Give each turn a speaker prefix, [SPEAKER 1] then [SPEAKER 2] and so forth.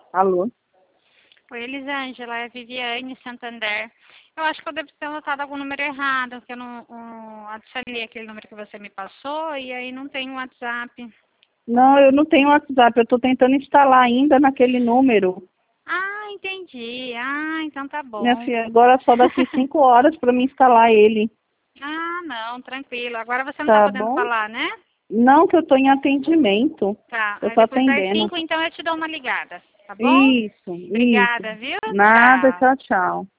[SPEAKER 1] Alô?
[SPEAKER 2] Oi, Elisângela, é Viviane Santander. Eu acho que eu devo ter anotado algum número errado, porque eu não adicionei aquele número que você me passou e aí não tem o WhatsApp.
[SPEAKER 1] Não, eu não tenho WhatsApp, eu estou tentando instalar ainda naquele número.
[SPEAKER 2] Ah, entendi. Ah, então tá
[SPEAKER 1] Minha
[SPEAKER 2] bom.
[SPEAKER 1] filha, agora só daqui 5 horas para me instalar ele.
[SPEAKER 2] Ah, não, tranquilo. Agora você não tá
[SPEAKER 1] Tá
[SPEAKER 2] podendo
[SPEAKER 1] bom?
[SPEAKER 2] falar, né?
[SPEAKER 1] Não, que eu estou em atendimento.
[SPEAKER 2] Tá.
[SPEAKER 1] Eu
[SPEAKER 2] Aí
[SPEAKER 1] estou
[SPEAKER 2] depois das
[SPEAKER 1] atendendo.
[SPEAKER 2] 5, então eu te dou uma ligada, tá bom?
[SPEAKER 1] Isso, isso.
[SPEAKER 2] Obrigada, viu?
[SPEAKER 1] Nada,
[SPEAKER 2] Tchau.
[SPEAKER 1] tchau, tchau.